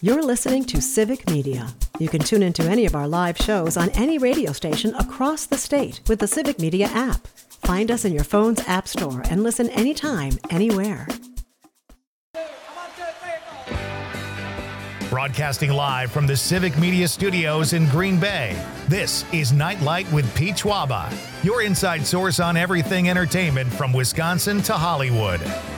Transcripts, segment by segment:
You're listening to Civic Media. You can tune into any of our live shows on any radio station across the state with the Civic Media app. Find us in your phone's app store and listen anytime, anywhere. Broadcasting live from the Civic Media Studios in Green Bay, this is Nightlight with Pete Schwaba, your inside source on everything entertainment from Wisconsin to Hollywood.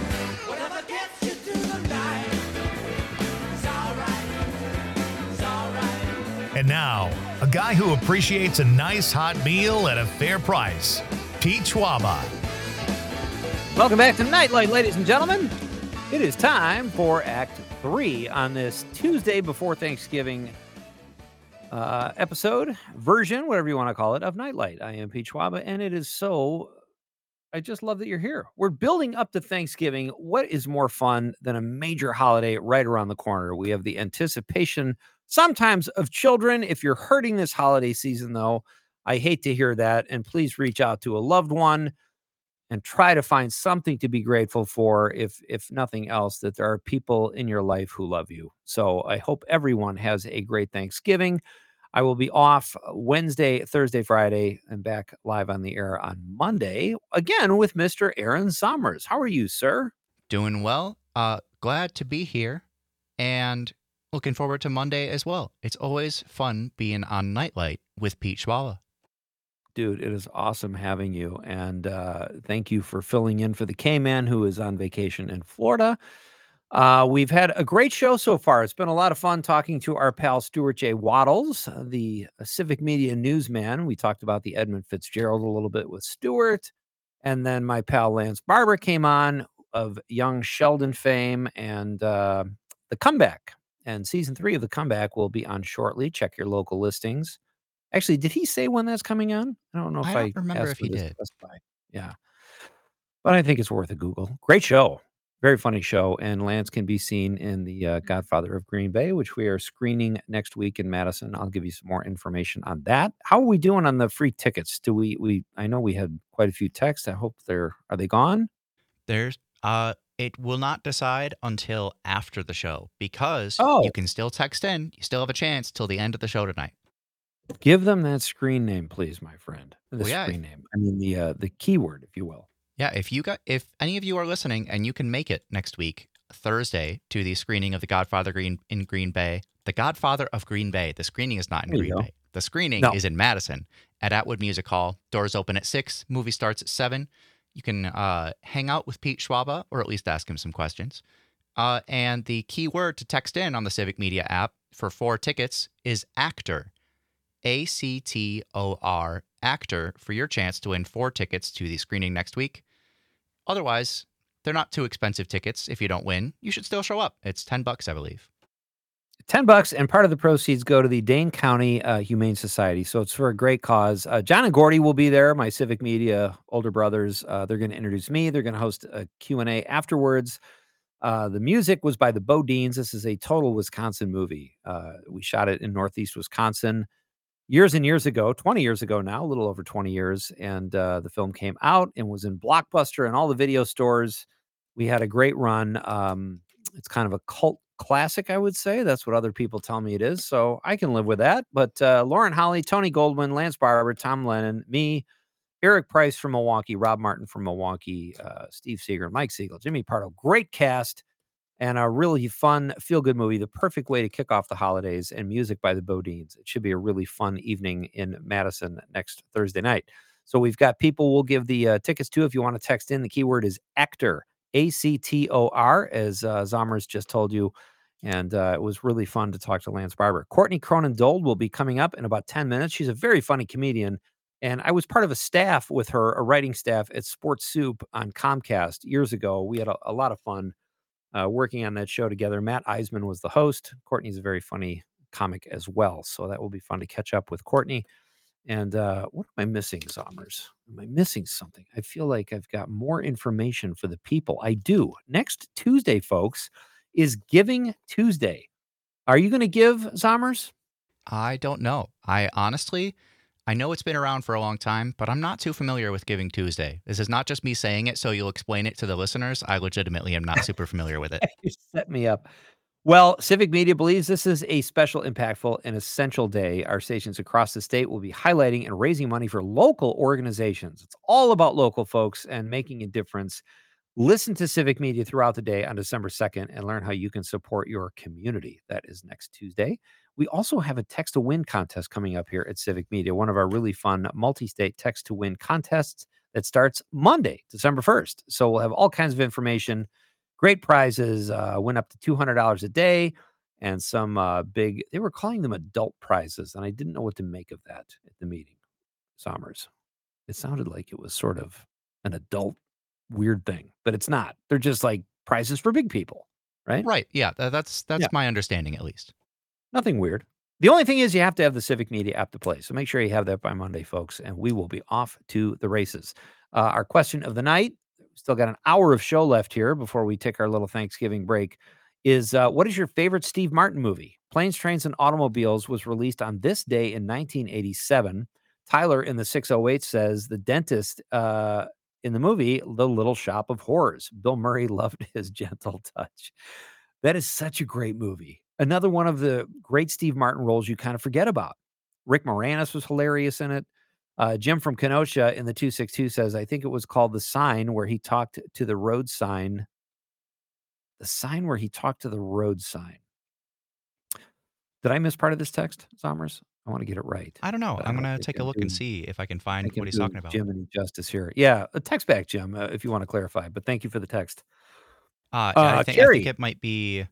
And now, a guy who appreciates a nice hot meal at a fair price, Pete Schwaba. Welcome back to Nightlight, ladies and gentlemen. It is time for Act 3 on this Tuesday before Thanksgiving episode, version, whatever you want to call it, of Nightlight. I am Pete Schwaba, and it is I just love that you're here. We're building up to Thanksgiving. What is more fun than a major holiday right around the corner? We have the anticipation sometimes of children. If you're hurting this holiday season, though, I hate to hear that. And please reach out to a loved one and try to find something to be grateful for, if nothing else, that there are people in your life who love you. So I hope everyone has a great Thanksgiving. I will be off Wednesday, Thursday, Friday, and back live on the air on Monday, again with Mr. Aaron Somers. How are you, sir? Doing well. Glad to be here. And looking forward to Monday as well. It's always fun being on Nightlight with Pete Schwaba. Dude, it is awesome having you. And thank you for filling in for the K-Man, who is on vacation in Florida. We've had a great show so far. It's been a lot of fun talking to our pal Stuart J. Waddles, the Civic Media newsman. We talked about the Edmund Fitzgerald a little bit with Stuart. And then my pal Lance Barber came on, of Young Sheldon fame, and The Comeback. And season 3 of The Comeback will be on shortly. Check your local listings. Actually, did he say when that's coming on? I don't know if I don't remember if he did. Yeah. But I think it's worth a Google. Great show. Very funny show. And Lance can be seen in The Godfather of Green Bay, which we are screening next week in Madison. I'll give you some more information on that. How are we doing on the free tickets? I know we had quite a few texts. I hope are they gone? It will not decide until after the show, because you can still text in. You still have a chance till the end of the show tonight. Give them that screen name, please, my friend. Screen name. I mean the keyword, if you will. Yeah, if any of you are listening and you can make it next week, Thursday, to the screening of The Godfather in Green Bay. The Godfather of Green Bay. The screening is not in Green Bay. The screening is in Madison at Atwood Music Hall. Doors open at 6. Movie starts at 7. You can hang out with Pete Schwaba, or at least ask him some questions. And the key word to text in on the Civic Media app for 4 tickets is ACTOR. ACTOR, ACTOR, for your chance to win 4 tickets to the screening next week. Otherwise, they're not too expensive tickets. If you don't win, you should still show up. It's $10, I believe. $10, and part of the proceeds go to the Dane County Humane Society. So it's for a great cause. John and Gordy will be there, my Civic Media older brothers. They're going to introduce me. They're going to host a Q&A afterwards. The music was by the Bodines. This is a total Wisconsin movie. We shot it in Northeast Wisconsin years and years ago, 20 years ago now, a little over 20 years. And the film came out and was in Blockbuster and all the video stores. We had a great run. It's kind of a cult classic, I would say. That's what other people tell me it is. So I can live with that. But Lauren Holly, Tony Goldwyn, Lance Barber, Tom Lennon, me, Eric Price from Milwaukee, Rob Martin from Milwaukee, Steve Seeger, Mike Siegel, Jimmy Pardo. Great cast and a really fun, feel-good movie. The perfect way to kick off the holidays, and music by the Bodines. It should be a really fun evening in Madison next Thursday night. So we've got people we'll give the tickets to. If you want to text in, the keyword is ACTOR. ACTOR, as Zomers just told you. And it was really fun to talk to Lance Barber. Courtney Cronin-Dold will be coming up in about 10 minutes. She's a very funny comedian. And I was part of a staff with her, a writing staff at Sports Soup on Comcast years ago. We had a lot of fun working on that show together. Matt Eisman was the host. Courtney's a very funny comic as well. So that will be fun to catch up with Courtney. And what am I missing, Zomers? Am I missing something? I feel like I've got more information for the people. I do. Next Tuesday, folks, is Giving Tuesday. Are you going to give, Zomers? I don't know. I know it's been around for a long time, but I'm not too familiar with Giving Tuesday. This is not just me saying it so you'll explain it to the listeners. I legitimately am not super familiar with it. You set me up. Well, Civic Media believes this is a special, impactful, and essential day. Our stations across the state will be highlighting and raising money for local organizations. It's all about local folks and making a difference. Listen to Civic Media throughout the day on December 2nd and learn how you can support your community. That is next Tuesday. We also have a text to win contest coming up here at Civic Media, one of our really fun multi-state text to win contests that starts Monday, December 1st. So we'll have all kinds of information, great prizes, win up to $200 a day, and some big, they were calling them adult prizes, and I didn't know what to make of that at the meeting, Sommers. It sounded like it was sort of an adult weird thing, but it's not. They're just like prizes for big people, right? Right. Yeah. That's my understanding, at least. Nothing weird. The only thing is you have to have the Civic Media app to play. So make sure you have that by Monday, folks, and we will be off to the races. Our question of the night, still got an hour of show left here before we take our little Thanksgiving break, is what is your favorite Steve Martin movie? Planes, Trains, and Automobiles was released on this day in 1987. Tyler in the 608 says the dentist in the movie, The Little Shop of Horrors. Bill Murray loved his gentle touch. That is such a great movie. Another one of the great Steve Martin roles you kind of forget about. Rick Moranis was hilarious in it. Jim from Kenosha in the 262 says, I think it was called The Sign, where he talked to the road sign. The sign where he talked to the road sign. Did I miss part of this text, Sommers? I want to get it right. I don't know. I'm going to take a look and see if I can find what he's talking about. Jim any justice here. Yeah, text back, Jim, if you want to clarify. But thank you for the text. I think it might be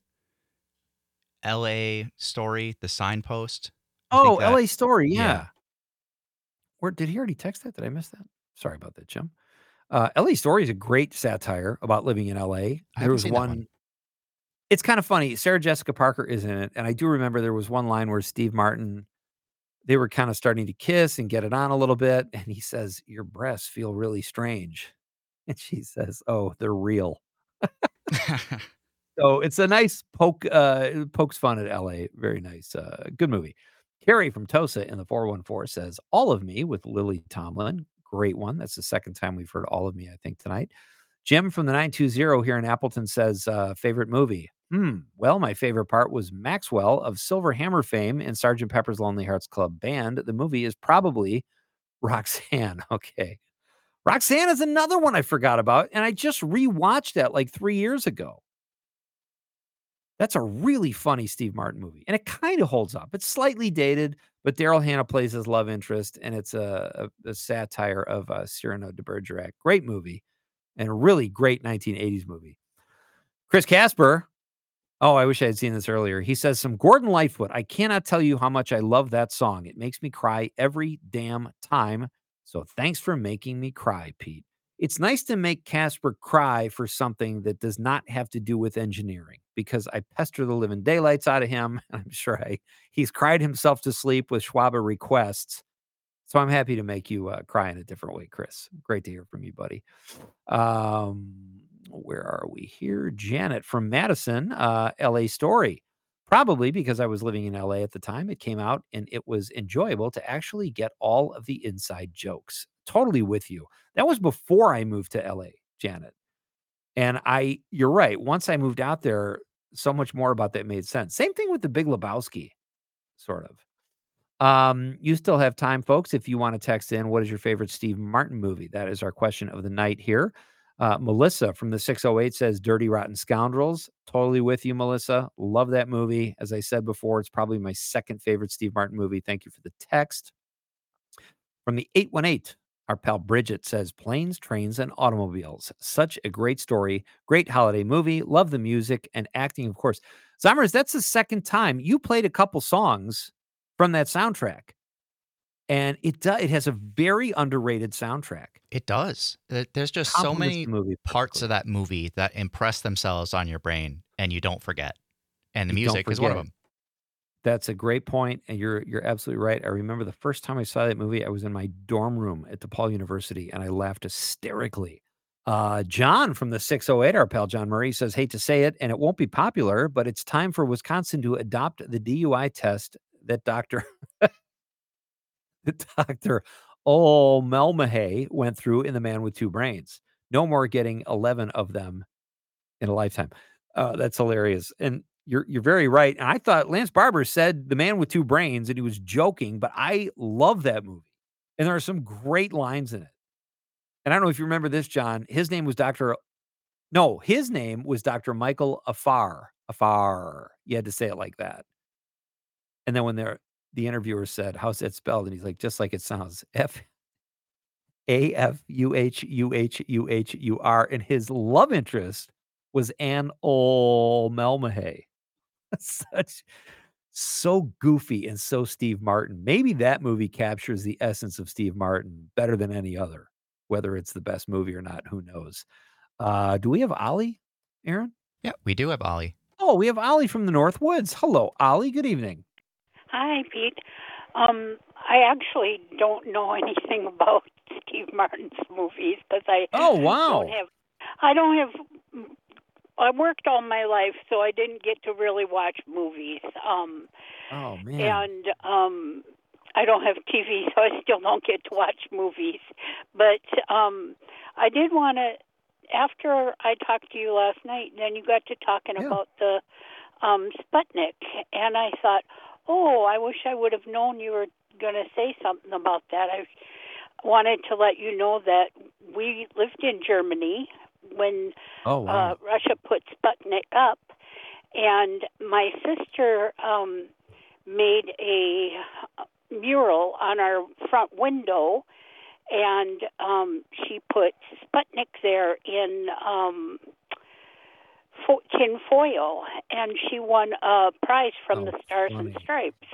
L.A. Story, the signpost. L.A. Story, yeah. Where did he already text that? Did I miss that? Sorry about that, Jim. L.A. Story is a great satire about living in L.A. There was one. It's kind of funny. Sarah Jessica Parker is in it, and I do remember there was one line where Steve Martin, they were kind of starting to kiss and get it on a little bit, and he says, "Your breasts feel really strange," and she says, "Oh, they're real." So it's a nice pokes fun at LA. Very nice. Good movie. Carrie from Tosa in the 414 says, All of Me with Lily Tomlin. Great one. That's the second time we've heard All of Me, I think, tonight. Jim from the 920 here in Appleton says, favorite movie. Well, my favorite part was Maxwell of Silver Hammer fame in Sgt. Pepper's Lonely Hearts Club Band. The movie is probably Roxanne. Okay. Roxanne is another one I forgot about, and I just rewatched that like 3 years ago. That's a really funny Steve Martin movie, and it kind of holds up. It's slightly dated, but Daryl Hannah plays his love interest, and it's a satire of Cyrano de Bergerac. Great movie, and a really great 1980s movie. Chris Casper, I wish I had seen this earlier. He says, some Gordon Lightfoot. I cannot tell you how much I love that song. It makes me cry every damn time. So thanks for making me cry, Pete. It's nice to make Casper cry for something that does not have to do with engineering, because I pester the living daylights out of him. I'm sure he's cried himself to sleep with Schwaber requests. So I'm happy to make you cry in a different way, Chris. Great to hear from you, buddy. Where are we here? Janet from Madison, LA Story. Probably because I was living in LA at the time. It came out and it was enjoyable to actually get all of the inside jokes. Totally with you. That was before I moved to LA, Janet. And you're right. Once I moved out there, so much more about that made sense. Same thing with The Big Lebowski, sort of. You still have time, folks, if you want to text in, what is your favorite Steve Martin movie? That is our question of the night here. Melissa from the 608 says Dirty Rotten Scoundrels. Totally with you, Melissa. Love that movie. As I said before, it's probably my second favorite Steve Martin movie. Thank you for the text. From the 818, our pal Bridget says Planes, Trains, and Automobiles. Such a great story. Great holiday movie. Love the music and acting, of course. Zommers, that's the second time you played a couple songs from that soundtrack. And it has a very underrated soundtrack. It does. There's just so many parts of that movie that impress themselves on your brain and you don't forget. And the music is one of them. That's a great point, and you're absolutely right. I remember the first time I saw that movie, I was in my dorm room at DePaul University, and I laughed hysterically. John from the 608, our pal John Murray, says, hate to say it, and it won't be popular, but it's time for Wisconsin to adopt the DUI test that Dr. Melmahay went through in The Man with Two Brains. No more getting 11 of them in a lifetime. That's hilarious. And You're very right. And I thought Lance Barber said The Man with Two Brains, and he was joking, but I love that movie. And there are some great lines in it. And I don't know if you remember this, John. His name was Dr. Michael Afar. Afar. You had to say it like that. And then when the interviewer said, "How's that spelled?" And he's like, "Just like it sounds. Afuhuhuhur." And his love interest was Anne O'Melmahay. So goofy and so Steve Martin. Maybe that movie captures the essence of Steve Martin better than any other. Whether it's the best movie or not, who knows? Do we have Ollie, Aaron? Yeah, we do have Ollie. Oh, we have Ollie from the North Woods. Hello, Ollie. Good evening. Hi, Pete. I actually don't know anything about Steve Martin's movies because I I worked all my life, so I didn't get to really watch movies. Oh man. And I don't have TV, so I still don't get to watch movies. But I did want to. After I talked to you last night, then you got to talking about the Sputnik, and I thought, oh, I wish I would have known you were going to say something about that. I wanted to let you know that we lived in Germany when Russia put Sputnik up, and my sister made a mural on our front window, and she put Sputnik there in tin foil, and she won a prize from the Stars and Stripes.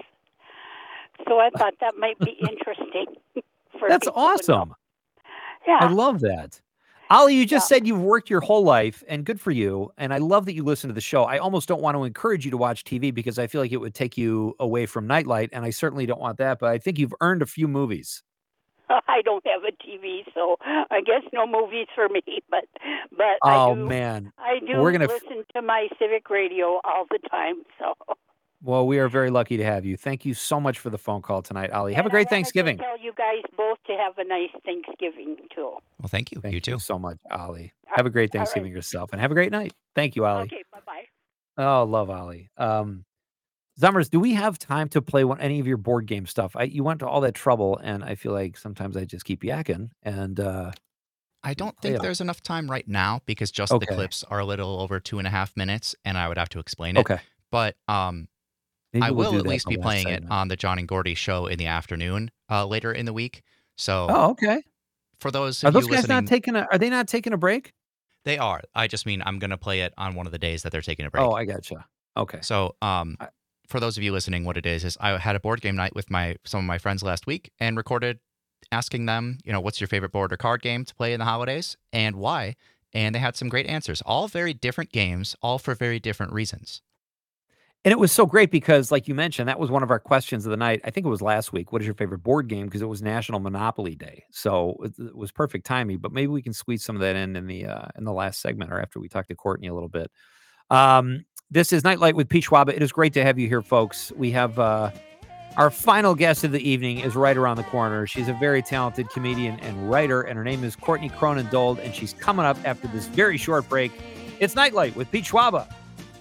So I thought that might be interesting. That's awesome. Yeah. I love that. Ollie, you just said you've worked your whole life, and good for you. And I love that you listen to the show. I almost don't want to encourage you to watch TV because I feel like it would take you away from Nightlight, and I certainly don't want that. But I think you've earned a few movies. I don't have a TV, so I guess no movies for me. But oh I do, man, I do listen to my Civic Radio all the time. So. Well, we are very lucky to have you. Thank you so much for the phone call tonight, Ollie. Have a great Thanksgiving. I tell you guys both to have a nice Thanksgiving too. Well, thank you. Thank you so much, Ollie. Have a great Thanksgiving yourself, and have a great night. Thank you, Ollie. Okay, bye-bye. Oh, love Ollie. Zummers, do we have time to play any of your board game stuff? You went to all that trouble, and I feel like sometimes I just keep yakking. And I don't think there's enough time right now because just the clips are a little over 2.5 minutes, and I would have to explain it. Okay. But Maybe I we'll will at least the be playing segment. it on the John and Gordy show in the afternoon later in the week. So, okay. For those Are of those you guys listening, are they not taking a break? They are. I just mean I'm going to play it on one of the days that they're taking a break. Oh, I gotcha. Okay. So, for those of you listening, what it is I had a board game night with some of my friends last week and recorded asking them, what's your favorite board or card game to play in the holidays and why? And they had some great answers. All very different games, all for very different reasons. And it was so great because, like you mentioned, that was one of our questions of the night. I think it was last week. What is your favorite board game? Because it was National Monopoly Day, so it was perfect timing. But maybe we can squeeze some of that in the last segment or after we talk to Courtney a little bit. This is Nightlight with Pete Schwaba. It is great to have you here, folks. We have our final guest of the evening is right around the corner. She's a very talented comedian and writer, and her name is Courtney Cronin-Dold, and she's coming up after this very short break. It's Nightlight with Pete Schwaba.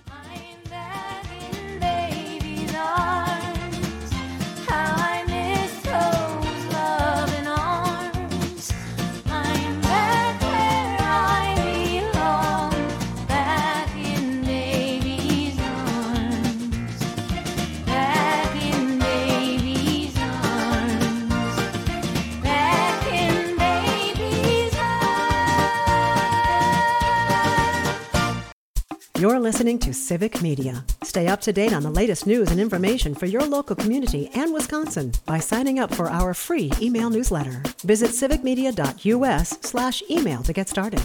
You're listening to Civic Media. Stay up to date on the latest news and information for your local community and Wisconsin by signing up for our free email newsletter. Visit civicmedia.us/email to get started.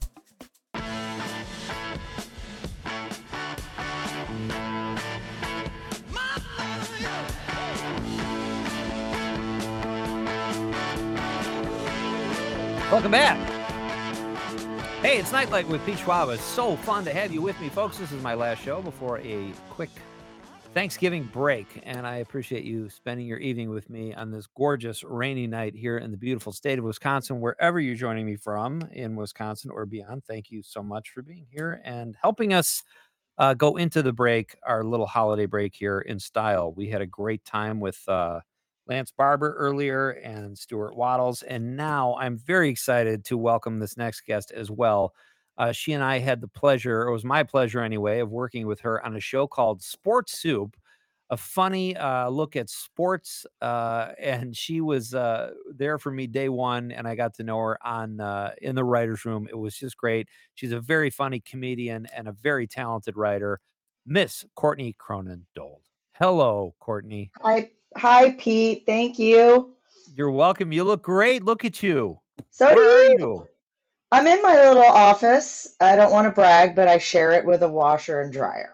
Welcome back. Hey, it's Nightlight with Pete Schwaba. It's so fun to have you with me, folks. This is my last show before a quick Thanksgiving break, and I appreciate you spending your evening with me on this gorgeous rainy night here in the beautiful state of Wisconsin, wherever you're joining me from in Wisconsin or beyond. Thank you so much for being here and helping us go into the break, our little holiday break here in style. We had a great time with Lance Barber earlier and Stuart Waddles. And now I'm very excited to welcome this next guest as well. She and I had the pleasure, or it was my pleasure anyway, of working with her on a show called Sports Soup, a funny look at sports. And she was there for me day one, and I got to know her on in the writer's room. It was just great. She's a very funny comedian and a very talented writer, Miss Courtney Cronin Dold. Hello, Courtney. Hi, Pete. Thank you. You're welcome. You look great. Look at you. So Where are you? I'm in my little office. I don't want to brag, but I share it with a washer and dryer.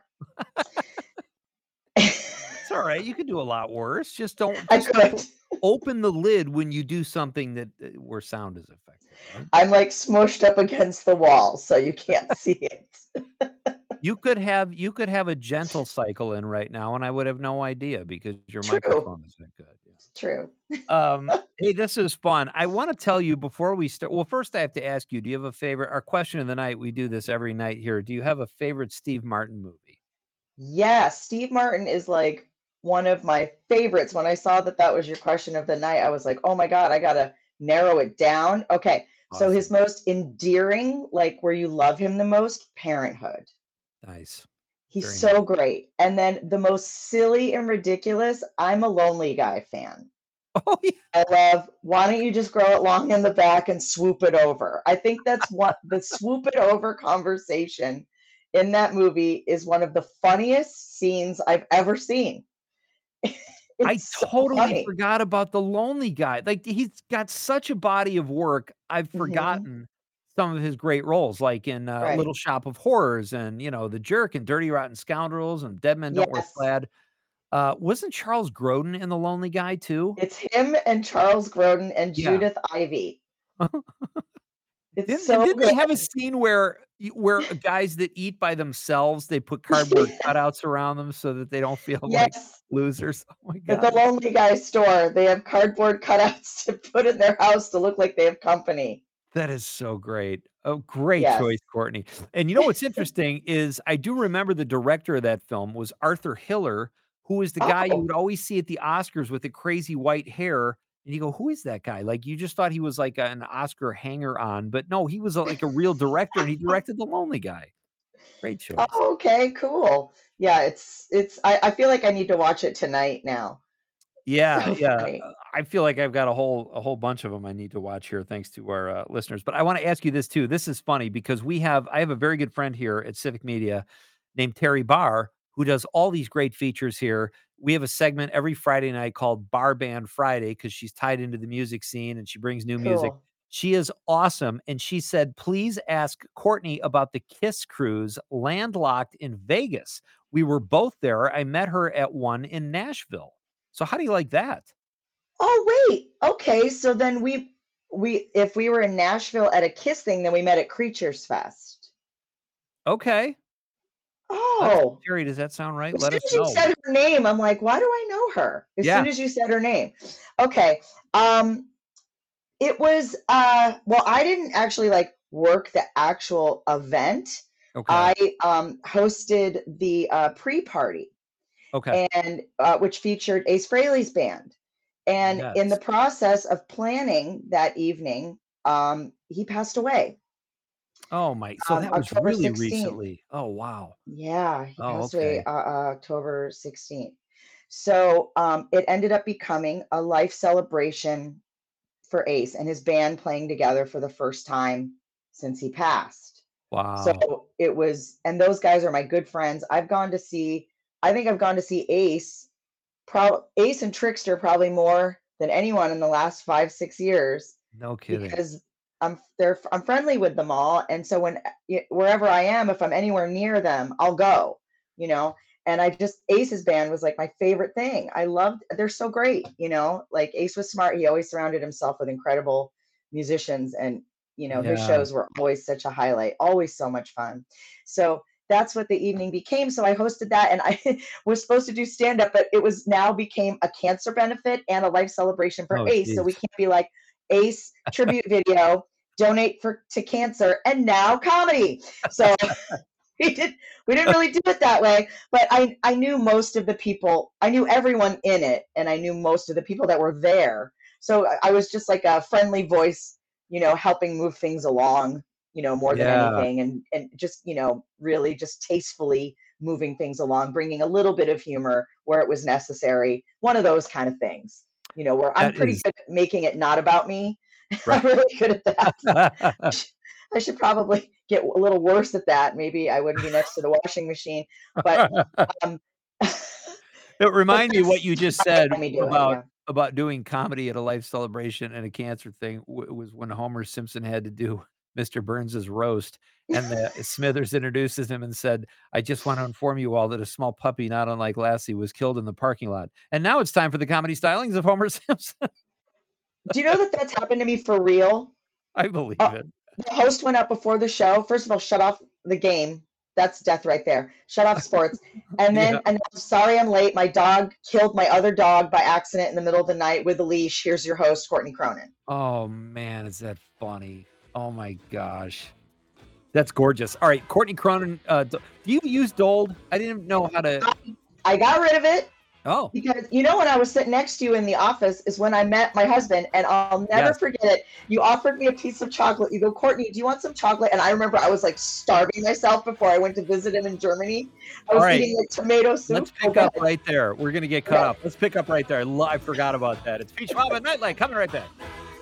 It's all right. You could do a lot worse. Just don't open the lid when you do something that where sound is affected. Right? I'm like smushed up against the wall, so you can't see it. You could have a gentle cycle in right now, and I would have no idea because your microphone isn't good. Yeah. It's true. Hey, this is fun. I want to tell you before we start. Well, first I have to ask you: do you have a favorite? Our question of the night. We do this every night here. Do you have a favorite Steve Martin movie? Yeah, Steve Martin is like one of my favorites. When I saw that was your question of the night, I was like, oh my God, I gotta narrow it down. Okay, awesome. So his most endearing, like where you love him the most, Parenthood. Nice. He's very so great. And then the most silly and ridiculous, I'm a Lonely Guy fan. Oh, yeah. I love, why don't you just grow it long in the back and swoop it over? I think that's what the swoop it over conversation in that movie is one of the funniest scenes I've ever seen. I totally forgot about the Lonely Guy. Like he's got such a body of work. I've forgotten some of his great roles, like in Little Shop of Horrors and, The Jerk and Dirty Rotten Scoundrels and Dead Men Don't Wear Plaid. Wasn't Charles Grodin in The Lonely Guy too? It's him and Charles Grodin and Judith Ivey. Didn't they have a scene where guys that eat by themselves, they put cardboard cutouts around them so that they don't feel like losers? Oh my God. At the Lonely Guy store, they have cardboard cutouts to put in their house to look like they have company. That is so great. Oh, great choice, Courtney. And you know what's interesting is I do remember the director of that film was Arthur Hiller, who is the guy you would always see at the Oscars with the crazy white hair. And you go, who is that guy? Like, you just thought he was like an Oscar hanger-on, but no, he was like a real director, and he directed The Lonely Guy. Great choice. Oh, okay, cool. Yeah, I feel like I need to watch it tonight now. Yeah, yeah. I feel like I've got a whole bunch of them I need to watch here, thanks to our listeners. But I want to ask you this too. This is funny because I have a very good friend here at Civic Media named Terry Barr, who does all these great features here. We have a segment every Friday night called Bar Band Friday because she's tied into the music scene and she brings new music. She is awesome. And she said, please ask Courtney about the Kiss cruise landlocked in Vegas. We were both there. I met her at one in Nashville. So how do you like that? Oh, wait. Okay. So then if we were in Nashville at a Kiss thing, then we met at Creatures Fest. Okay. Oh, Terry, does that sound right? As soon as you said her name, I'm like, why do I know her? As soon as you said her name. Okay. It was, well, I didn't actually like work the actual event. Okay. I hosted the pre-party. Okay. And which featured Ace Frehley's band. And in the process of planning that evening, he passed away. Oh my! So that was October really 16th. recently. Oh wow! Yeah, he passed away October 16th. So it ended up becoming a life celebration for Ace and his band playing together for the first time since he passed. Wow! So it was, and those guys are my good friends. I think I've gone to see Ace and Trickster probably more than anyone in the last 5-6 years. No kidding. Because I'm friendly with them all, and so wherever I am, if I'm anywhere near them, I'll go. And Ace's band was like my favorite thing. They're so great. Like Ace was smart. He always surrounded himself with incredible musicians, and his shows were always such a highlight. Always so much fun. So that's what the evening became. So I hosted that, and I was supposed to do stand-up, but it was now became a cancer benefit and a life celebration for Ace. Geez. So we can't be like Ace tribute video, donate to cancer, and now comedy. So we didn't really do it that way, but I knew most of the people. I knew everyone in it, and I knew most of the people that were there. So I was just like a friendly voice, helping move things along, more than anything, and just, really just tastefully moving things along, bringing a little bit of humor where it was necessary. One of those kind of things, where I'm pretty good at making it not about me. Right. I'm really good at that. I should probably get a little worse at that. Maybe I wouldn't be next to the washing machine. But it reminded me what you just said about doing comedy at a life celebration and a cancer thing. Was when Homer Simpson had to do Mr. Burns's roast, and Smithers introduces him and said, "I just want to inform you all that a small puppy, not unlike Lassie, was killed in the parking lot." And now it's time for the comedy stylings of Homer Simpson. Do you know that that's happened to me for real? I believe it. The host went up before the show. First of all, shut off the game. That's death right there. Shut off sports. And then, and I'm sorry I'm late. My dog killed my other dog by accident in the middle of the night with a leash. Here's your host, Courtney Cronin. Oh, man, is that funny? Oh, my gosh. That's gorgeous. All right, Courtney Cronin, do you use Dold? I didn't know how to... I got rid of it. Oh. Because, when I was sitting next to you in the office is when I met my husband, and I'll never forget it. You offered me a piece of chocolate. You go, "Courtney, do you want some chocolate?" And I remember I was like starving myself before I went to visit him in Germany. I was eating like tomato soup. Let's pick up right there. We're going to get cut off. Let's pick up right there. I forgot about that. It's Peach Wabba Nightlight coming right back.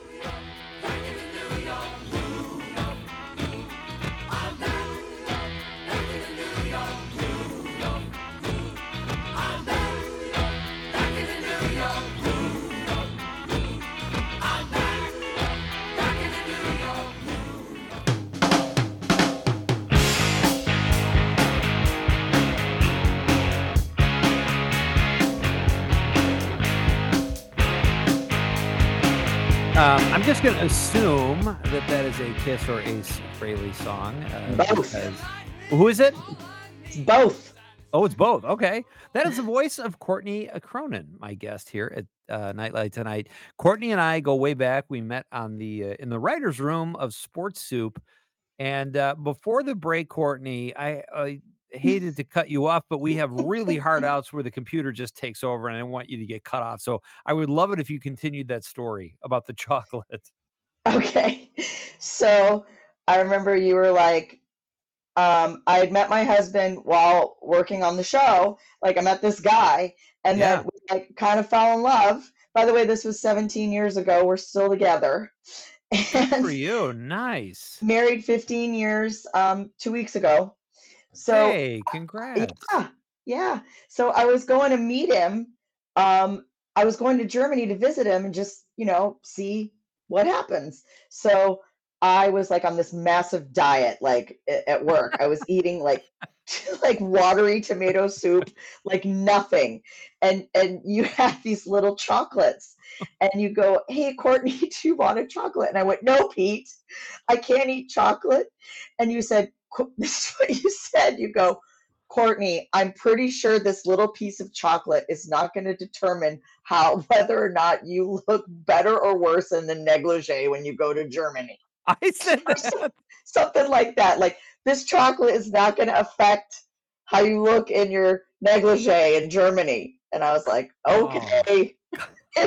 I'm just going to assume that is a Kiss or Ace Frehley song. Both. Who is it? It's both. Oh, it's both. Okay. That is the voice of Courtney Cronin, my guest here at Nightlight tonight. Courtney and I go way back. We met on in the writer's room of Sports Soup. And before the break, Courtney, I hated to cut you off, but we have really hard outs where the computer just takes over and I want you to get cut off. So I would love it if you continued that story about the chocolate. Okay. So I remember you were like, I had met my husband while working on the show. Like, I met this guy, and then we kind of fell in love. By the way, this was 17 years ago. We're still together. Good for you. Nice. Married 15 years 2 weeks ago. So, hey, congrats. Yeah. So I was going to meet him. I was going to Germany to visit him and just, see what happens. So I was like on this massive diet, like at work. I was eating like watery tomato soup, like nothing. And you had these little chocolates, and you go, "Hey, Courtney, do you want a chocolate?" And I went, "No, Pete, I can't eat chocolate." And you said, this is what you said. You go, "Courtney, I'm pretty sure this little piece of chocolate is not going to determine whether or not you look better or worse in the negligee when you go to Germany." I said that. Something like that. Like, this chocolate is not going to affect how you look in your negligee in Germany. And I was like, okay. Oh.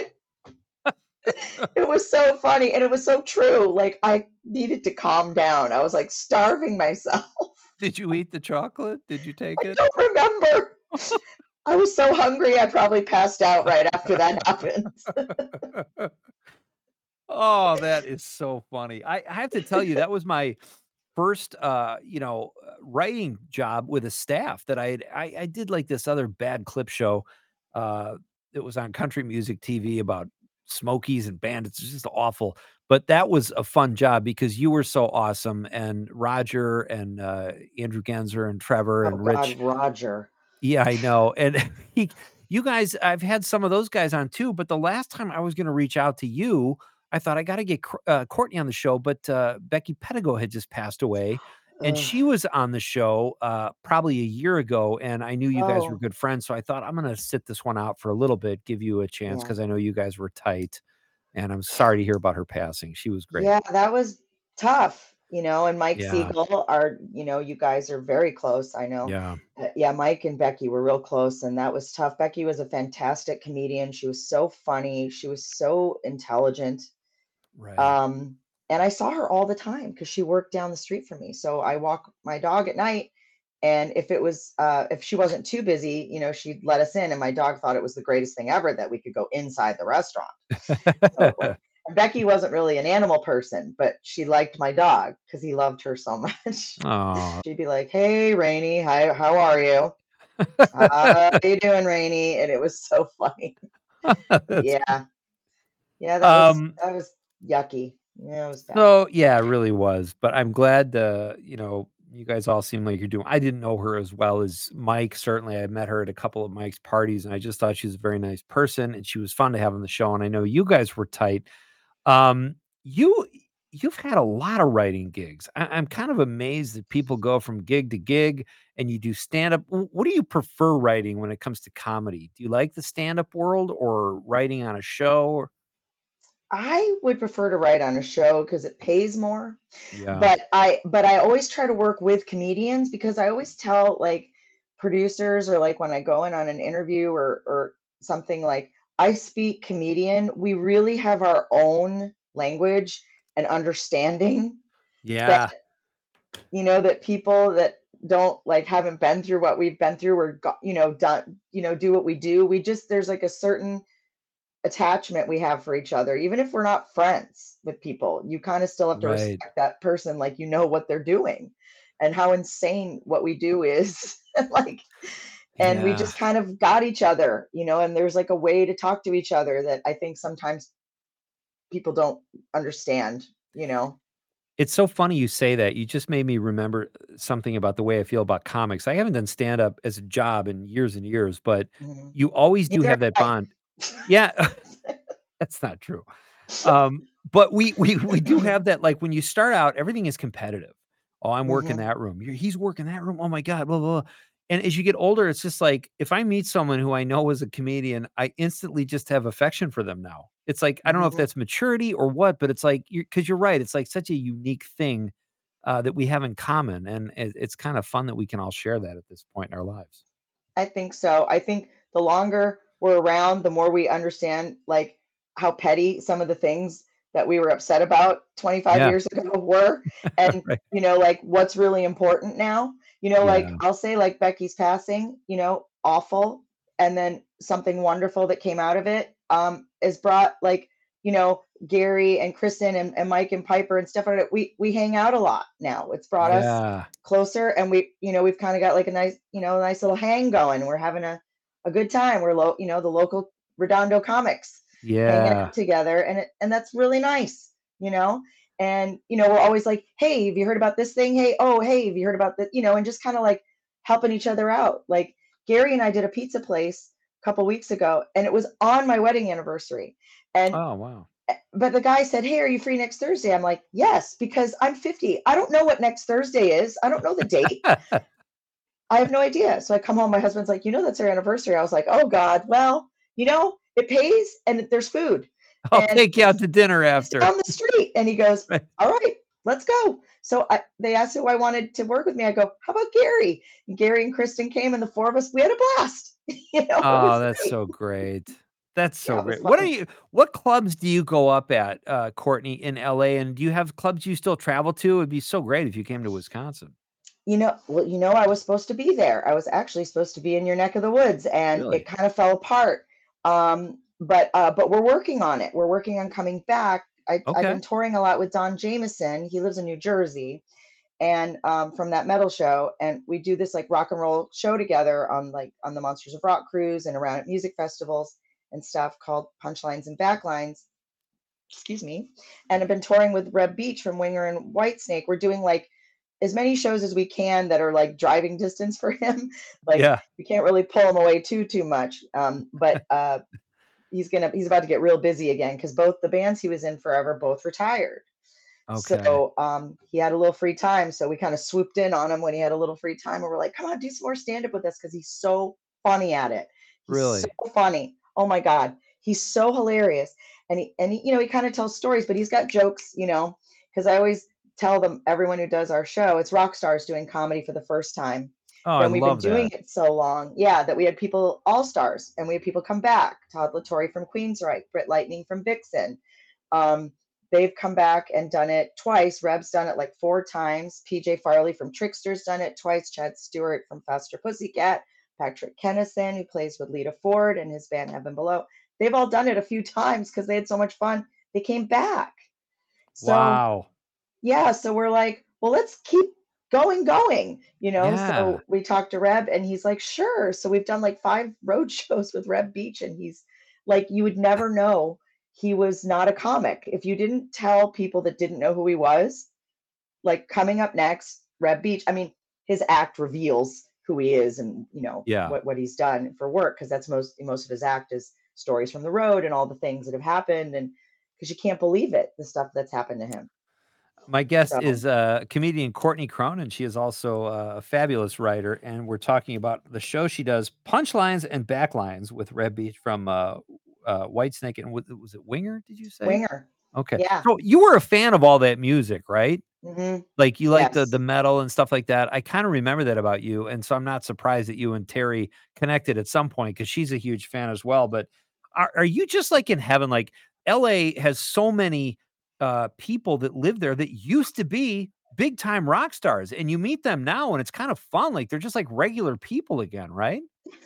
It was so funny, and it was so true. Like, I needed to calm down. I was like starving myself. Did you eat the chocolate? Did you take it? I don't remember. I was so hungry, I probably passed out right after that happened. Oh, that is so funny. I have to tell you, that was my first, writing job with a staff that I did like this other bad clip show. It was on country music TV about Smokies and bandits. It's just awful. But that was a fun job because you were so awesome. And Roger and Andrew Genzer and Trevor and Rich. Roger. Yeah, I know. And you guys, I've had some of those guys on too. But the last time I was going to reach out to you, I thought I got to get Courtney on the show, but Becky Pedigo had just passed away, and she was on the show probably a year ago, and I knew you guys were good friends, so I thought I'm going to sit this one out for a little bit, give you a chance, because I know you guys were tight, and I'm sorry to hear about her passing. She was great. Yeah, that was tough. and Mike Yeah. Siegel are, you guys are very close. I know. Yeah. Yeah, Mike and Becky were real close, and that was tough. Becky was a fantastic comedian. She was so funny. She was so intelligent. Right. And I saw her all the time because she worked down the street from me. So I walk my dog at night, and if she wasn't too busy, she'd let us in, and my dog thought it was the greatest thing ever that we could go inside the restaurant. So, Becky wasn't really an animal person, but she liked my dog because he loved her so much. Oh. She'd be like, "Hey, Rainy, hi, how are you? How you doing, Rainy?" And it was so funny. Yeah, that was yucky. Yeah, it was bad. So yeah, it really was. But I'm glad you guys all seem like you're doing. I didn't know her as well as Mike. Certainly, I met her at a couple of Mike's parties, and I just thought she was a very nice person, and she was fun to have on the show. And I know you guys were tight. You've had a lot of writing gigs. I'm kind of amazed that people go from gig to gig and you do stand up. What do you prefer writing when it comes to comedy? Do you like the stand up world or writing on a show? I would prefer to write on a show because it pays more. Yeah. But I always try to work with comedians because I always tell like producers or like when I go in on an interview or something like I speak comedian, we really have our own language and understanding Yeah. that people that don't like haven't been through what we've been through or got, done, do what we do. There's like a certain attachment we have for each other. Even if we're not friends with people, you kind of still have to Right. respect that person, like what they're doing and how insane what we do is. Like, and we Yeah. just kind of got each other, and there's like a way to talk to each other that I think sometimes people don't understand. It's so funny you say that. You just made me remember something about the way I feel about comics. I haven't done stand up as a job in years and years, but Mhm. you always do Neither have that have I. bond. Yeah. That's not true. But we do have that, like, when you start out, everything is competitive. Oh, I'm working Mhm. that room. He's working that room. Oh my God, blah, blah, blah. And as you get older, it's just like if I meet someone who I know is a comedian, I instantly just have affection for them now. It's like, I don't know if Mhm. that's maturity or what, but it's like because you're right. It's like such a unique thing that we have in common. And it's kind of fun that we can all share that at this point in our lives. I think so. I think the longer we're around, the more we understand like how petty some of the things that we were upset about 25 Yeah. years ago were. And, Right. like what's really important now. Like Yeah. I'll say like Becky's passing, awful. And then something wonderful that came out of it is brought like, Gary and Kristen and Mike and Piper and stuff like that. We hang out a lot now. It's brought us Yeah. closer, and we've kind of got like a nice little hang going. We're having a good time. We're the local Redondo comics hanging Yeah. out together, and that's really nice. And we're always like, hey, have you heard about this thing? Hey, oh, hey, have you heard about that? And just kind of like helping each other out. Like Gary and I did a pizza place a couple weeks ago, and it was on my wedding anniversary. And Oh, wow. but the guy said, "Hey, are you free next Thursday?" I'm like, "Yes," because I'm 50. I don't know what next Thursday is. I don't know the date. I have no idea. So I come home. My husband's like, "That's our anniversary." I was like, "Oh God." Well, it pays and there's food, I'll and take you out to dinner it's after. down the street. And he goes, Right. "All right, let's go." So they asked who I wanted to work with me. I go, "How about Gary?" And Gary and Kristen came, and the four of us, we had a blast. It Oh, was that's great. so great. That's so Yeah, it was great. fun. What clubs do you go up at, Courtney, in LA? And do you have clubs you still travel to? It'd be so great if you came to Wisconsin. Well, I was supposed to be there. I was actually supposed to be in your neck of the woods, and it Really? kind of fell apart. But we're working on it. We're working on coming back. I've Okay. been touring a lot with Don Jameson. He lives in New Jersey, and from that metal show, and we do this like rock and roll show together on the Monsters of Rock cruise and around at music festivals and stuff called Punchlines and Backlines. Excuse me. And I've been touring with Reb Beach from Winger and Whitesnake. We're doing like as many shows as we can that are like driving distance for him. Like Yeah. we can't really pull him away too much. But he's about to get real busy again because both the bands he was in forever both retired. Okay. So he had a little free time. So we kind of swooped in on him when he had a little free time, and we're like, come on, do some more stand up with us because he's so funny at it. He's so Really? funny. Oh my God. He's so hilarious. And he kind of tells stories, but he's got jokes, because I always tell them, everyone who does our show, it's rock stars doing comedy for the first time. Oh, I Then we've been love doing that. it so long, yeah, that we had people all stars, and we had people come back. Todd La Torre from Queensryche, Britt Lightning from Vixen. Um, they've come back and done it twice. Reb's done it like 4 times. PJ Farley from Trickster's done it twice. Chad Stewart from Faster Pussycat. Patrick Kennison, who plays with Lita Ford and his band Heaven Below. They've all done it a few times because they had so much fun. They came back. So Wow. yeah, so we're like, well, let's keep going, you know. Yeah. So we talked to Reb and he's like, sure. So we've done like 5 road shows with Reb Beach, and he's like, you would never know he was not a comic if you didn't tell people that didn't know who he was. Like, coming up next, Reb Beach. I mean, his act reveals who he is and, you know, Yeah. what he's done for work, because that's most of his act is stories from the road and all the things that have happened, and because you can't believe it, the stuff that's happened to him. My guest So is comedian Courtney Cronin. She is also a fabulous writer, and we're talking about the show she does, Punchlines and Backlines, with Reb Beach from Whitesnake, and was it Winger? Did you say? Winger, Okay, yeah. so you were a fan of all that music, right? Hmm. Like you like the Yes. metal and stuff like that. I kind of remember that about you, and so I'm not surprised that you and Terry connected at some point because she's a huge fan as well. But are you just like in heaven? Like LA has so many people that live there that used to be big time rock stars, and you meet them now, and it's kind of fun. Like they're just like regular people again, right?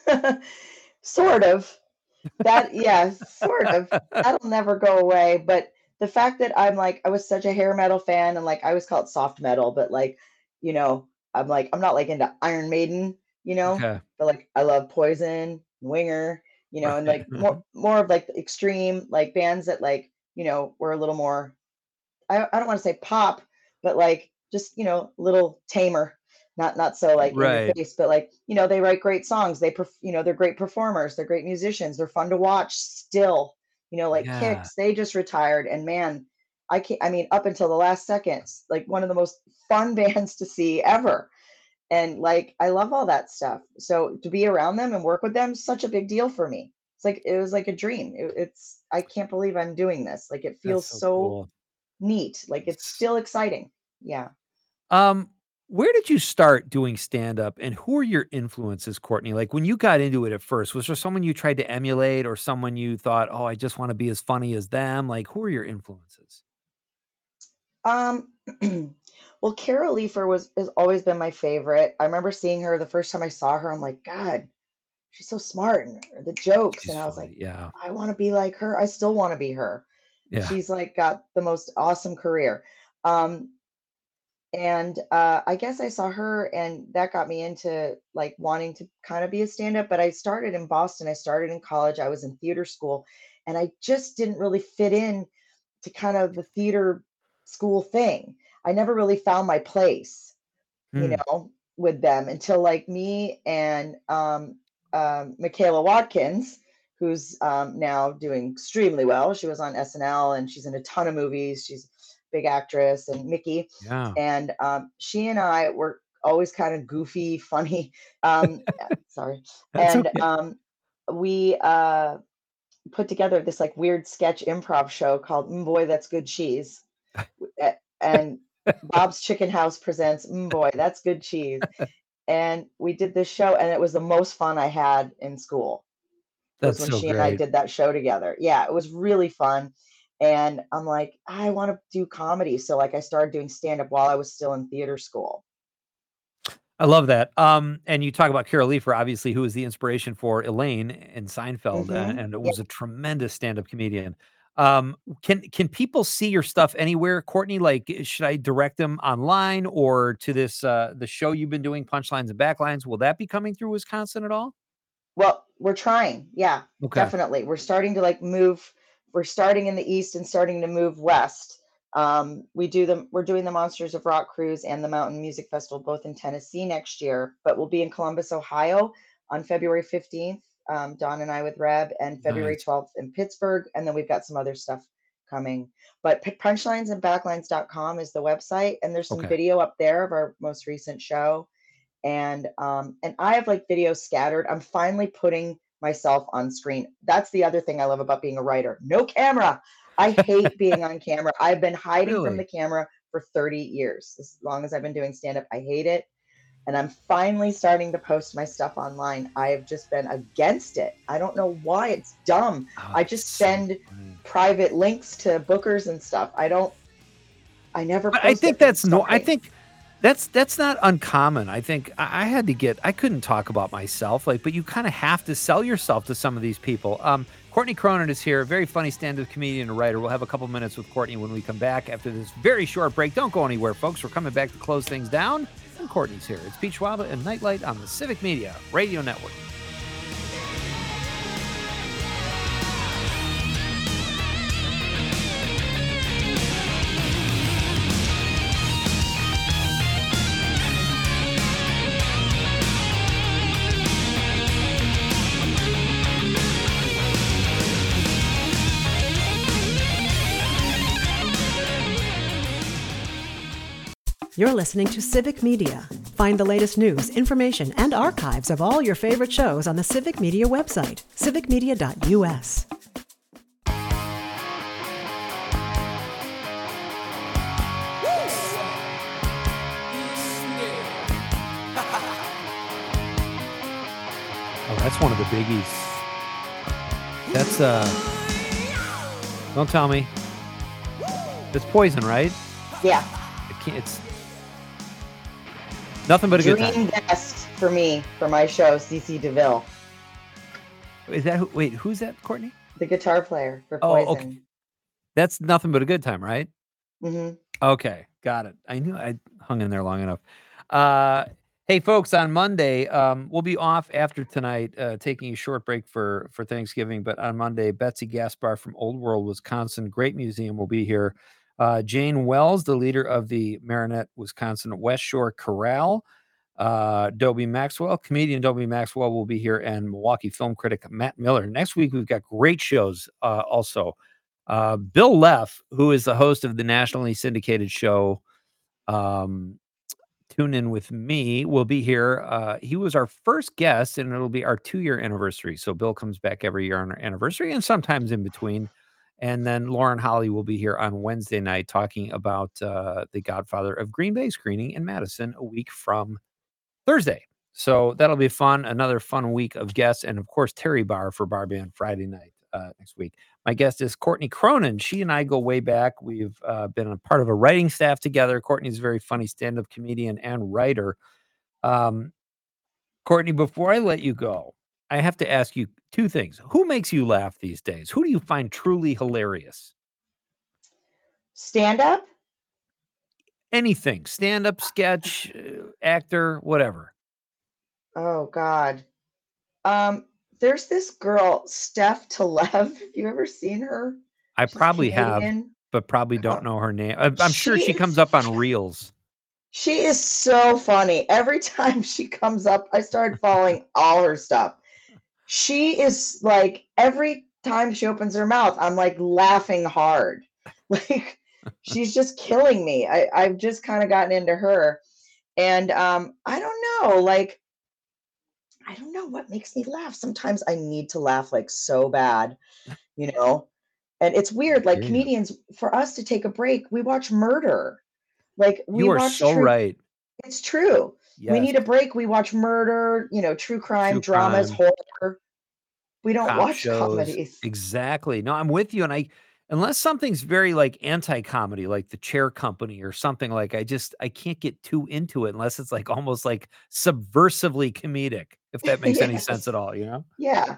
Sort of. That, yeah, sort of. That'll never go away. But the fact that I'm like, I was such a hair metal fan, and like I always call it soft metal, but like, you know, I'm like, I'm not like into Iron Maiden, you know, Okay. but like I love Poison, Winger, you know, and Right. like more of like the extreme like bands that like, you know, were a little more, I don't want to say pop, but like just, you know, a little tamer, not so like in your Right. face, but like, you know, they write great songs. You know, they're great performers. They're great musicians. They're fun to watch still. You know, like Yeah. Kix, they just retired, and man, I can't. I mean, up until the last seconds, like one of the most fun bands to see ever. And like, I love all that stuff. So to be around them and work with them, such a big deal for me. It's like it was like a dream. I can't believe I'm doing this. Like it That's feels so so cool. neat. Like it's still exciting. Yeah. Um, where did you start doing stand up, and who are your influences, Courtney? Like when you got into it at first, was there someone you tried to emulate or someone you thought, "Oh, I just want to be as funny as them?" Like who are your influences? Um, well, Carol Leifer has always been my favorite. I remember seeing her the first time I saw her. I'm like, God, she's so smart, and the jokes. She's And I was like, funny. Yeah. I want to be like her. I still want to be her. Yeah. She's like got the most awesome career. Um, and I guess I saw her, and that got me into like wanting to kind of be a stand-up. But I started in Boston. I started in college. I was in theater school, and I just didn't really fit in to kind of the theater school thing. I never really found my place, you Hmm. know, with them until like me and Michaela Watkins, who's now doing extremely well. She was on SNL and she's in a ton of movies. She's a big actress, and Mickey. Yeah. And she and I were always kind of goofy, funny. Sorry. That's And okay. we put together this like weird sketch improv show called Boy, That's Good Cheese. And Bob's Chicken House presents Boy, That's Good Cheese. And we did this show, and it was the most fun I had in school. Was That's when so she and I great. did that show together. Yeah, it was really fun. And I'm like, I want to do comedy. So like I started doing stand up while I was still in theater school. I love that. And you talk about Carol Leifer, obviously, who was the inspiration for Elaine in Seinfeld, and it Yeah. was a tremendous stand-up comedian. Can people see your stuff anywhere, Courtney? Like, should I direct them online or to this the show you've been doing, Punchlines and Backlines? Will that be coming through Wisconsin at all? Well, we're trying. Yeah, Okay. definitely. We're starting to like move. We're starting in the east and starting to move west. We're doing the Monsters of Rock cruise and the Mountain Music Festival both in Tennessee next year, but we'll be in Columbus, Ohio on February 15th. Don and I with Reb, and February Nice. 12th in Pittsburgh, and then we've got some other stuff coming. But punchlinesandbacklines.com is the website, and there's some Okay. video up there of our most recent show. And I have like videos scattered. I'm finally putting myself on screen. That's the other thing I love about being a writer. No camera. I hate being on camera. I've been hiding from the Really? camera for 30 years. As long as I've been doing stand-up, I hate it. And I'm finally starting to post my stuff online. I have just been against it. I don't know why. It's dumb. I just send private links to bookers and stuff. I never post. I think that's I think that's not uncommon. I think I had to I couldn't talk about myself, but you kind of have to sell yourself to some of these people. Courtney Cronin is here, a very funny stand-up comedian and writer. We'll have a couple minutes with Courtney when we come back after this very short break. Don't go anywhere, folks. We're coming back to close things down. And Courtney's here. It's Pete Schwaba and Nightlight on the Civic Media Radio Network. You're listening to Civic Media. Find the latest news, information, and archives of all your favorite shows on the Civic Media website, civicmedia.us. Oh, that's one of the biggies. That's, don't tell me. It's Poison, right? Yeah. It's nothing but a good time. Dream guest for me, for my show, CC DeVille. Is that who's that, Courtney? The guitar player for Poison. Oh, okay. That's nothing but a good time, right? Mm-hmm. Okay, got it. I knew I hung in there long enough. Hey, folks, on Monday, we'll be off after tonight, taking a short break for Thanksgiving. But on Monday, Betsy Gaspar from Old World, Wisconsin, great museum, will be here. Jane Wells, the leader of the Marinette, Wisconsin West Shore Chorale. Dobie Maxwell, comedian Dobie Maxwell, will be here, and Milwaukee film critic Matt Miller. Next week, we've got great shows also. Bill Leff, who is the host of the nationally syndicated show Tune In With Me, will be here. He was our first guest, and it'll be our 2-year anniversary. So Bill comes back every year on our anniversary and sometimes in between. And then Lauren Holly will be here on Wednesday night talking about The Godfather of Green Bay screening in Madison a week from Thursday. So that'll be fun. Another fun week of guests. And of course, Terry Barr for Bar Band Friday night next week. My guest is Courtney Cronin. She and I go way back. We've been a part of a writing staff together. Courtney's a very funny stand-up comedian and writer. Courtney, before I let you go, I have to ask you 2 things. Who makes you laugh these days? Who do you find truly hilarious? Stand-up? Anything. Stand-up, sketch, actor, whatever. Oh, God. There's this girl, Steph Talev. Have you ever seen her? I probably have, but probably don't know her name. I'm sure she comes up on Reels. She is so funny. Every time she comes up, I started following all her stuff. She is like, every time she opens her mouth, I'm like laughing hard. Like, she's just killing me. I've just kind of gotten into her. And I don't know, like, I don't know what makes me laugh. Sometimes I need to laugh like so bad, you know? And it's weird, like comedians, for us to take a break, we watch murder. Like you are so right. It's true. Yes. We need a break. We watch murder, true crime, dramas, horror. We don't watch shows. Comedies. Exactly. No, I'm with you. And unless something's very like anti-comedy, like The Chair Company or something, like I can't get too into it unless it's like almost like subversively comedic, if that makes any sense at all, Yeah.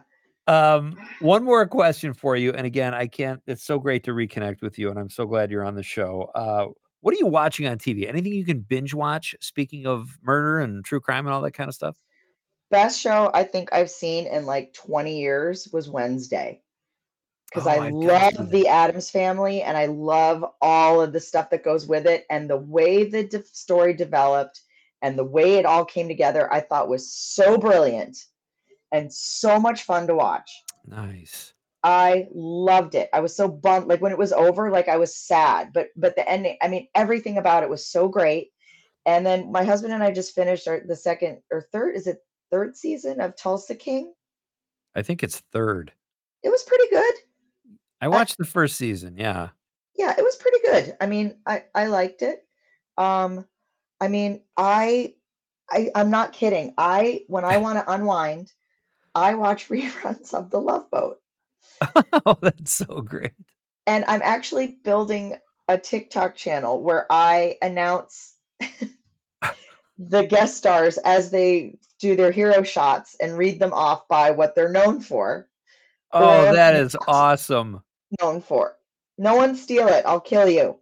One more question for you. And again, it's so great to reconnect with you. And I'm so glad you're on the show. What are you watching on TV? Anything you can binge watch? Speaking of murder and true crime and all that kind of stuff? Best show I think I've seen in like 20 years was Wednesday. Because I love the Addams Family and I love all of the stuff that goes with it. And the way the story developed and the way it all came together, I thought was so brilliant and so much fun to watch. Nice. I loved it. I was so bummed. Like when it was over, like I was sad, but the ending, I mean, everything about it was so great. And then my husband and I just finished the second or third, is it third season of Tulsa King? I think it's third. It was pretty good. I watched the first season. Yeah. Yeah, it was pretty good. I mean, I liked it. I mean, I'm not kidding. When I want to unwind, I watch reruns of The Love Boat. Oh, that's so great. And I'm actually building a TikTok channel where I announce the guest stars as they do their hero shots and read them off by what they're known for. Oh, that is awesome. Known for. No one steal it. I'll kill you.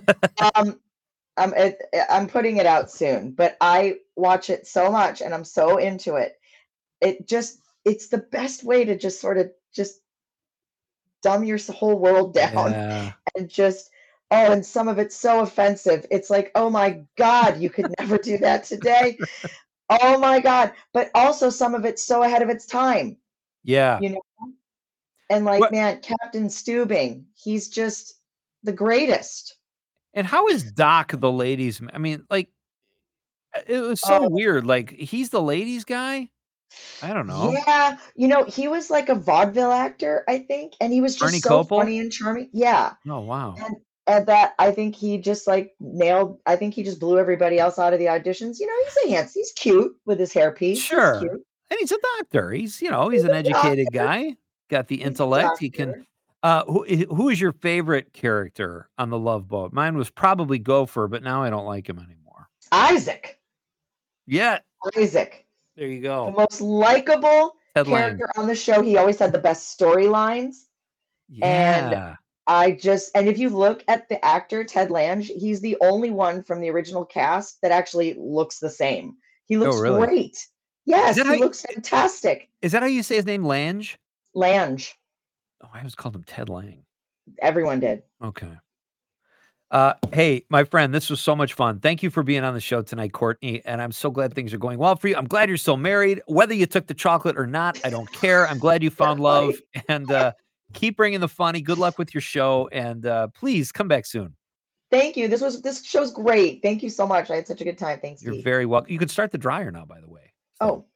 I'm putting it out soon, but I watch it so much and I'm so into it. It's the best way to just sort of just dumb your whole world down and just, and some of it's so offensive. It's like, oh my God, you could never do that today. Oh my God. But also some of it's so ahead of its time. Yeah. You know? And like, man, Captain Steubing, he's just the greatest. And how is Doc the ladies? I mean, like, it was so weird. Like, he's the ladies guy? I don't know. Yeah. You know, he was like a vaudeville actor, I think. And he was just so funny and charming. Yeah. Oh, wow. And that, I think he just like nailed, I think he just blew everybody else out of the auditions. You know, he's cute with his hairpiece. Sure. And he's a doctor. He's an educated guy. Got the intellect. He can. Who is your favorite character on The Love Boat? Mine was probably Gopher, but now I don't like him anymore. Isaac. Yeah. Isaac. There you go. The most likable character on the show. He always had the best storylines. Yeah. And if you look at the actor, Ted Lange, he's the only one from the original cast that actually looks the same. He looks great. Yes, he looks fantastic. Is that how you say his name, Lange? Lange. Oh, I always called him Ted Lang. Everyone did. Okay. Hey, my friend, this was so much fun. Thank you for being on the show tonight, Courtney. And I'm so glad things are going well for you. I'm glad you're still married. Whether you took the chocolate or not, I don't care. I'm glad you found love. And keep bringing the funny. Good luck with your show. And please come back soon. Thank you. This show's great. Thank you so much. I had such a good time. Thanks. You're very welcome. You can start the dryer now, by the way. So.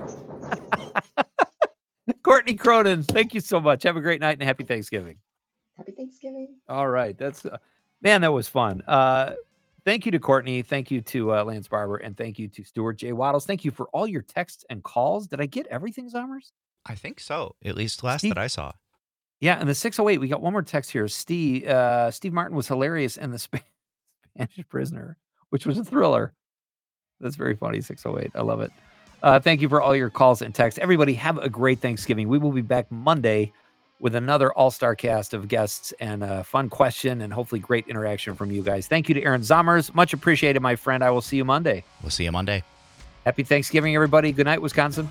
Courtney Cronin, thank you so much. Have a great night and happy Thanksgiving. Happy Thanksgiving. All right. That's man, that was fun. Thank you to Courtney. Thank you to Lance Barber. And thank you to Stuart J. Waddles. Thank you for all your texts and calls. Did I get everything, Zommers? I think so. At least last that I saw. Yeah. And the 608, we got one more text here. Steve Martin was hilarious in The Spanish Prisoner, which was a thriller. That's very funny. 608. I love it. Thank you for all your calls and texts. Everybody have a great Thanksgiving. We will be back Monday with another all-star cast of guests and a fun question and hopefully great interaction from you guys. Thank you to Aaron Zommers. Much appreciated, my friend. I will see you Monday. We'll see you Monday. Happy Thanksgiving, everybody. Good night, Wisconsin.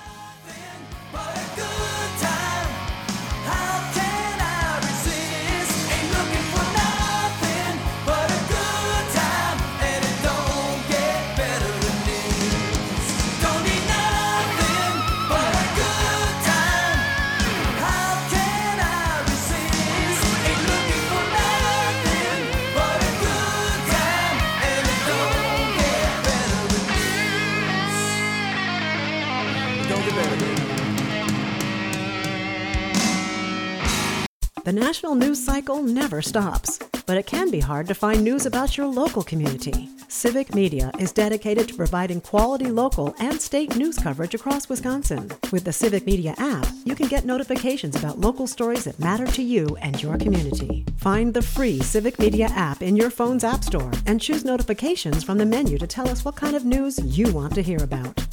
The national news cycle never stops, but it can be hard to find news about your local community. Civic Media is dedicated to providing quality local and state news coverage across Wisconsin. With the Civic Media app, you can get notifications about local stories that matter to you and your community. Find the free Civic Media app in your phone's app store and choose notifications from the menu to tell us what kind of news you want to hear about.